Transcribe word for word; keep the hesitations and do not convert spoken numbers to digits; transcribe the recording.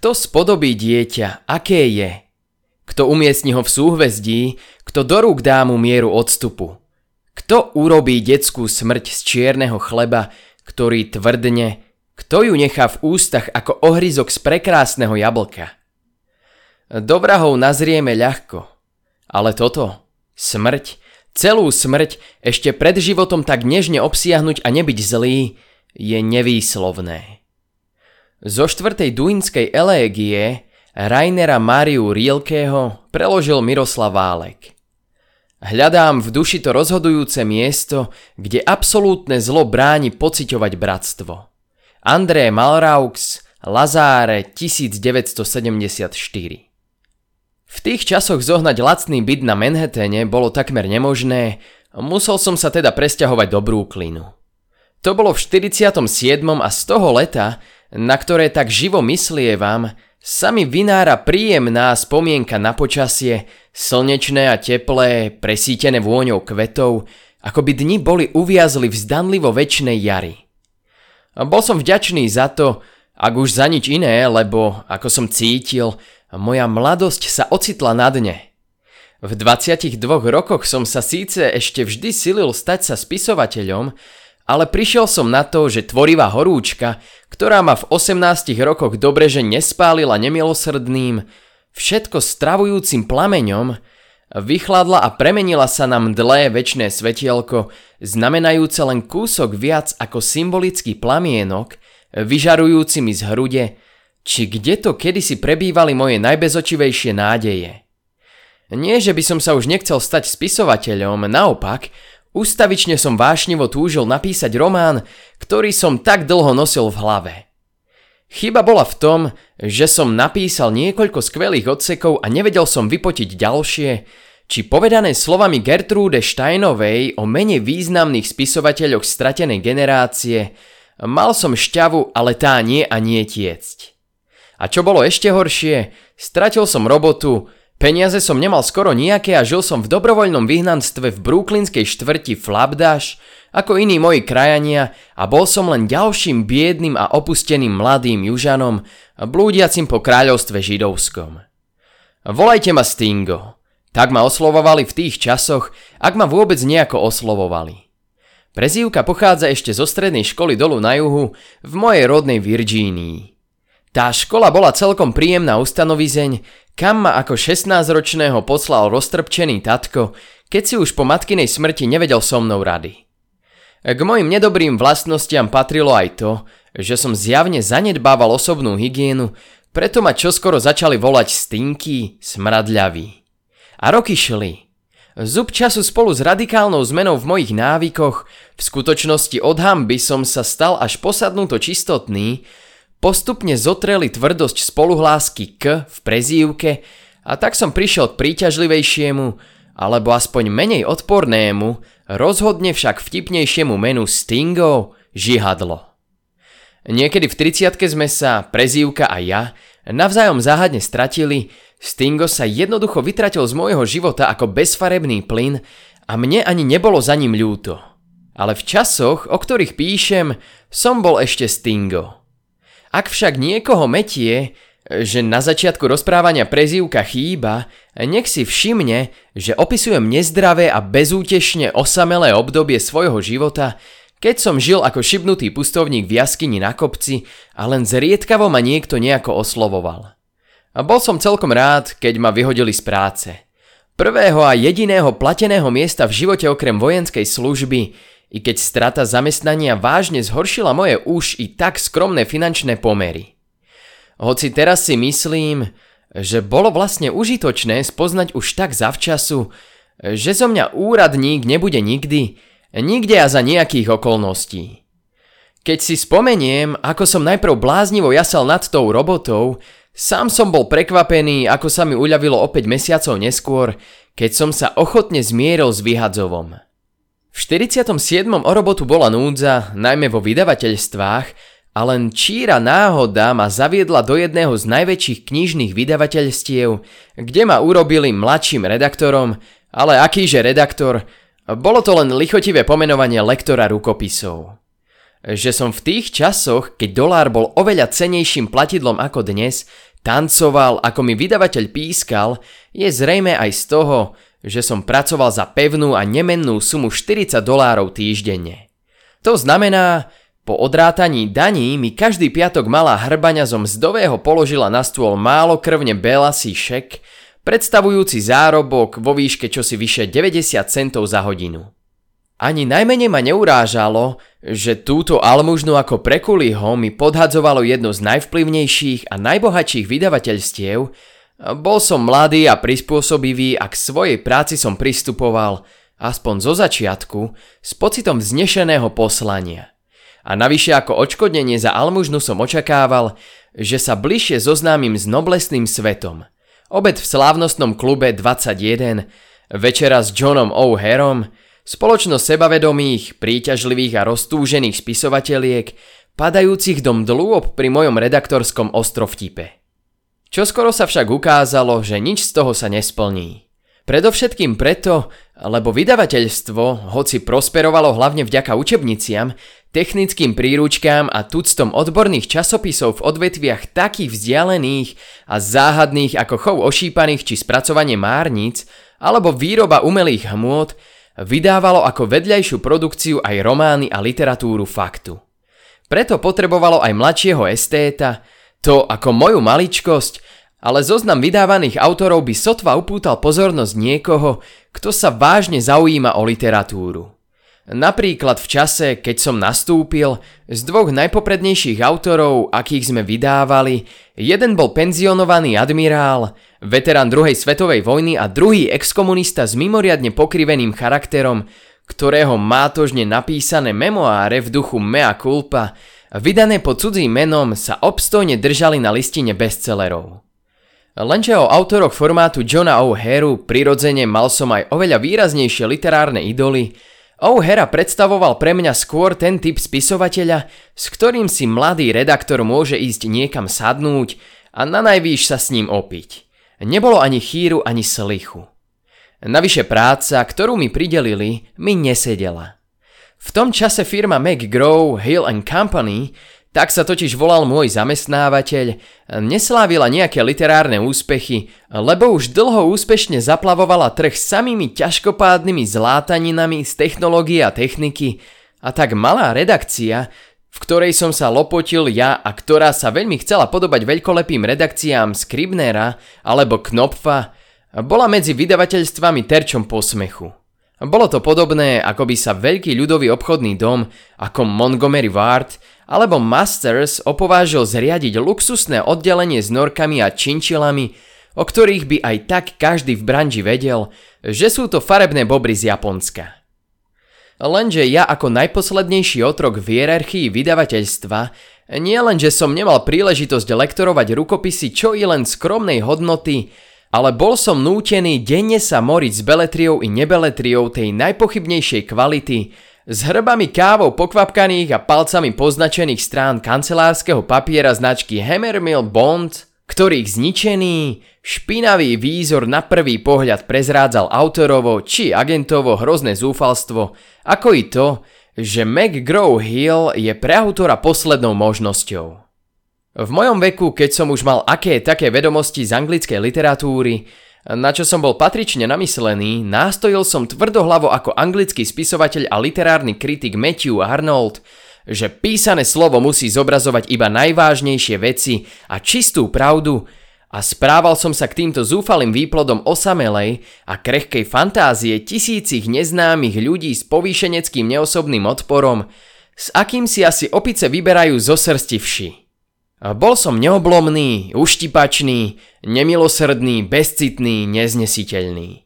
Kto spodobí dieťa, aké je? Kto umiestni ho v súhvezdí, kto do rúk dá mu mieru odstupu? Kto urobí detskú smrť z čierneho chleba, ktorý tvrdne, kto ju nechá v ústach ako ohryzok z prekrásneho jablka? Do vrahov nazrieme ľahko, ale toto, smrť, celú smrť, ešte pred životom tak nežne obsiahnuť a nebyť zlý, je nevýslovné. Zo štvrtej duinskej elégie Rainera Máriu Rilkeho preložil Miroslav Válek. Hľadám v duši to rozhodujúce miesto, kde absolútne zlo bráni pociťovať bratstvo. André Malraux, Lazáre, devätnásťsedemdesiatštyri. V tých časoch zohnať lacný byt na Manhattane bolo takmer nemožné, musel som sa teda presťahovať do Brooklynu. To bolo v štyridsiatom siedmom a z toho leta, na ktoré tak živo myslievam, sa mi vynára príjemná spomienka na počasie, slnečné a teplé, presítené vôňou kvetov, ako by dni boli uviazli v zdanlivo večnej jari. A bol som vďačný za to, ak už za nič iné, lebo, ako som cítil, moja mladosť sa ocitla na dne. V dvadsiatich dvoch rokoch som sa síce ešte vždy silil stať sa spisovateľom, ale prišiel som na to, že tvorivá horúčka, ktorá ma v osemnástich rokoch dobreže nespálila nemilosrdným, všetko stravujúcim plameňom, vychladla a premenila sa na mdlé večné svetielko, znamenajúce len kúsok viac ako symbolický plamienok, vyžarujúci mi z hrude, či kde to kedysi prebývali moje najbezočivejšie nádeje. Nie, že by som sa už nechcel stať spisovateľom, naopak, ústavične som vášnivo túžil napísať román, ktorý som tak dlho nosil v hlave. Chyba bola v tom, že som napísal niekoľko skvelých odsekov a nevedel som vypotiť ďalšie, či povedané slovami Gertrude Steinovej o menej významných spisovateľoch stratenej generácie, mal som šťavu, ale tá nie a nie tiecť. A čo bolo ešte horšie, stratil som robotu, peniaze som nemal skoro nejaké a žil som v dobrovoľnom vyhnanstve v brooklynskej štvrti Flapdash, ako iní moji krajania, a bol som len ďalším biednym a opusteným mladým južanom, blúdiacim po kráľovstve židovskom. Volajte ma Stingo. Tak ma oslovovali v tých časoch, ak ma vôbec nejako oslovovali. Prezývka pochádza ešte zo strednej školy dolu na juhu, v mojej rodnej Virgínii. Tá škola bola celkom príjemná ustanovizeň, kam ma ako šestnásťročného poslal roztrpčený tatko, keď si už po matkinej smrti nevedel so mnou rady. K mojim nedobrým vlastnostiam patrilo aj to, že som zjavne zanedbával osobnú hygienu, preto ma čoskoro začali volať stinky, smradľavý. A roky šli. Zub času spolu s radikálnou zmenou v mojich návykoch, v skutočnosti od hanby som sa stal až posadnuto čistotný, postupne zotreli tvrdosť spoluhlásky k v prezývke a tak som prišiel k príťažlivejšiemu, alebo aspoň menej odpornému, rozhodne však vtipnejšiemu menu Stingo, žihadlo. Niekedy v tridsiatke sme sa, prezývka a ja, navzájom záhadne stratili, Stingo sa jednoducho vytratil z môjho života ako bezfarebný plyn a mne ani nebolo za ním ľúto. Ale v časoch, o ktorých píšem, som bol ešte Stingo. Ak však niekoho metie, že na začiatku rozprávania prezývka chýba, nech si všimne, že opisujem nezdravé a bezútešne osamelé obdobie svojho života, keď som žil ako šibnutý pustovník v jaskyni na kopci a len zriedkavo ma niekto nejako oslovoval. A bol som celkom rád, keď ma vyhodili z práce. Prvého a jediného plateného miesta v živote okrem vojenskej služby, i keď strata zamestnania vážne zhoršila moje už i tak skromné finančné pomery. Hoci teraz si myslím, že bolo vlastne užitočné spoznať už tak zavčasu, že zo mňa úradník nebude nikdy, nikde a za nejakých okolností. Keď si spomeniem, ako som najprv bláznivo jasal nad tou robotou, sám som bol prekvapený, ako sa mi uľavilo o päť mesiacov neskôr, keď som sa ochotne zmieril s vyhadzovom. V štyridsiatom siedmom o robotu bola núdza, najmä vo vydavateľstvách, a len číra náhoda ma zaviedla do jedného z najväčších knižných vydavateľstiev, kde ma urobili mladším redaktorom, ale akýže redaktor, bolo to len lichotivé pomenovanie lektora rukopisov. Že som v tých časoch, keď dolár bol oveľa cenejším platidlom ako dnes, tancoval, ako mi vydavateľ pískal, je zrejme aj z toho, že som pracoval za pevnú a nemennú sumu štyridsať dolárov týždenne. To znamená, po odrátaní daní mi každý piatok malá hrbaňa zo mzdového položila na stôl málokrvne belasý šek, predstavujúci zárobok vo výške čosi vyše deväťdesiat centov za hodinu. Ani najmenej ma neurážalo, že túto almužnu ako prekuliho mi podhadzovalo jedno z najvplyvnejších a najbohatších vydavateľstiev. Bol som mladý a prispôsobivý a k svojej práci som pristupoval, aspoň zo začiatku, s pocitom vznešeného poslania. A navyše ako odškodnenie za almužnu som očakával, že sa bližšie zoznámim s noblesným svetom. Obed v slávnostnom klube dvadsaťjeden, večera s Johnom O'Harom, spoločnosť sebavedomých, príťažlivých a roztúžených spisovateliek, padajúcich do mdlôb pri mojom redaktorskom ostrovtipe. Čoskoro sa však ukázalo, že nič z toho sa nesplní. Predovšetkým preto, lebo vydavateľstvo, hoci prosperovalo hlavne vďaka učebniciam, technickým príručkám a tuctom odborných časopisov v odvetviach takých vzdialených a záhadných ako chov ošípaných či spracovanie márnic, alebo výroba umelých hmôt, vydávalo ako vedľajšiu produkciu aj romány a literatúru faktu. Preto potrebovalo aj mladšieho estéta, to ako moju maličkosť, ale zoznam vydávaných autorov by sotva upútal pozornosť niekoho, kto sa vážne zaujíma o literatúru. Napríklad v čase, keď som nastúpil, z dvoch najpoprednejších autorov, akých sme vydávali, jeden bol penzionovaný admirál, veterán druhej svetovej vojny a druhý exkomunista s mimoriadne pokriveným charakterom, ktorého mátožne napísané memoáre v duchu mea culpa, vydané pod cudzým menom, sa obstojne držali na listine bestsellerov. Lenže o autoroch formátu Johna O'Haru prirodzene mal som aj oveľa výraznejšie literárne idoly. O'Hara predstavoval pre mňa skôr ten typ spisovateľa, s ktorým si mladý redaktor môže ísť niekam sadnúť a nanajvýš sa s ním opiť. Nebolo ani chýru, ani slichu. Navyše práca, ktorú mi pridelili, mi nesedela. V tom čase firma McGraw, Hill and Company, tak sa totiž volal môj zamestnávateľ, neslávila nejaké literárne úspechy, lebo už dlho úspešne zaplavovala trh samými ťažkopádnymi zlátaninami z technológie a techniky, a tak malá redakcia, v ktorej som sa lopotil ja a ktorá sa veľmi chcela podobať veľkolepým redakciám Scribnera alebo Knopfa, bola medzi vydavateľstvami terčom posmechu. Bolo to podobné, ako by sa veľký ľudový obchodný dom ako Montgomery Ward alebo Masters opovážil zriadiť luxusné oddelenie s norkami a činčilami, o ktorých by aj tak každý v branži vedel, že sú to farebné bobry z Japonska. Lenže ja ako najposlednejší otrok v hierarchii vydavateľstva, nie len, že som nemal príležitosť lektorovať rukopisy čo i len skromnej hodnoty, ale bol som nútený denne sa moriť s beletriou i nebeletriou tej najpochybnejšej kvality, s hrbami kávou pokvapkaných a palcami poznačených strán kancelárskeho papiera značky Hammermill Bond, ktorých zničený, špinavý výzor na prvý pohľad prezrádzal autorovo či agentovo hrozné zúfalstvo, ako i to, že McGraw-Hill je pre autora poslednou možnosťou. V mojom veku, keď som už mal aké také vedomosti z anglickej literatúry, na čo som bol patrične namyslený, nástojil som tvrdohlavo ako anglický spisovateľ a literárny kritik Matthew Arnold, že písané slovo musí zobrazovať iba najvážnejšie veci a čistú pravdu, a správal som sa k týmto zúfalým výplodom osamelej a krehkej fantázie tisícich neznámych ľudí s povýšeneckým neosobným odporom, s akým si asi opice vyberajú zo srsti vši. Bol som neoblomný, uštipačný, nemilosrdný, bezcitný, neznesiteľný.